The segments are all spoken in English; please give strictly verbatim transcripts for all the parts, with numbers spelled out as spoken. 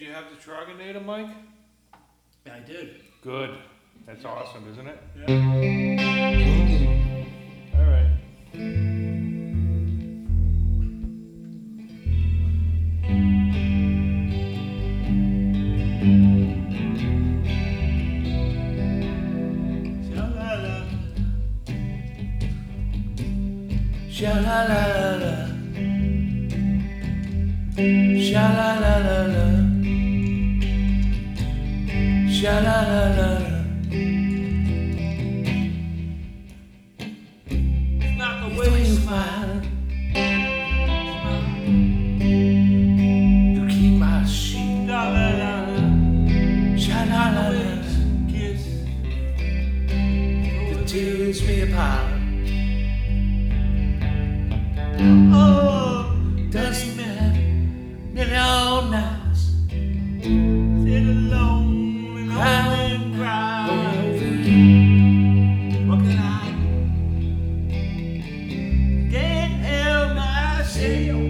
Do you have the Troganator, Mike? I did. Good. That's awesome, isn't it? Yeah. All right. Sha-la-la-la-la. Sha-la-la-la-la. Sha-la-la-la-la. It's not the way you smile. You keep my sheep. Sha-la-la-la. Sha-la-la-la. Kiss. That tears me apart. Oh, doesn't matter. Nearly all nights. Sit alone and cry and cry. What can I do? Can't help myself.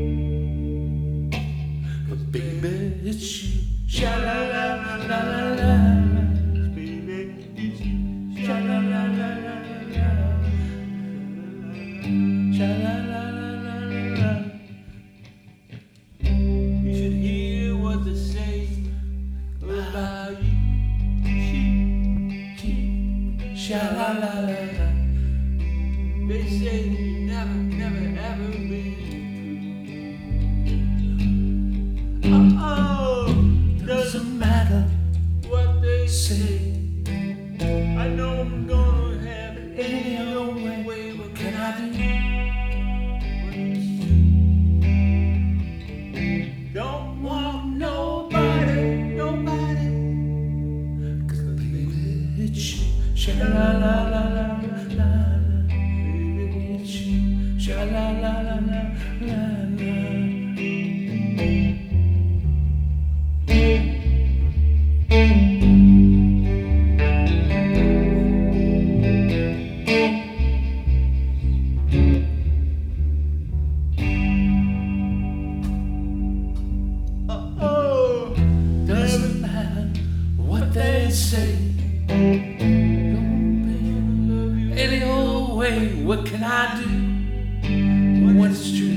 But baby, it's you. Sha-la-la-la-la-la. Baby, it's you. Sha-la-la-la-la-la. Sha-la-la-la-la-la. You should hear what they say about you. She, she, sha-la-la-la-la. They say you never, never, ever been true. Oh, doesn't matter what they say. I know I'm gonna have it any old way. What can I do? Don't want nobody, nobody. Cause baby, it's you. Sha-la-la-la-la-la-la. Baby, it's you. Sha-la-la-la-la-la-la. Oh, doesn't matter what they say. Any old way, what can I do when it's true?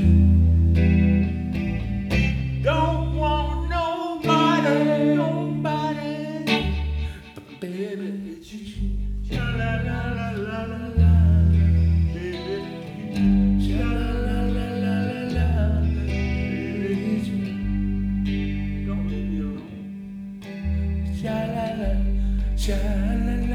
Don't want nobody, nobody. But baby, it's you. Sha-la-la-la-la-la-la. Baby, sha-la-la-la-la-la-la. Baby, it's you. Don't leave me alone. Sha-la-la, sha-la-la.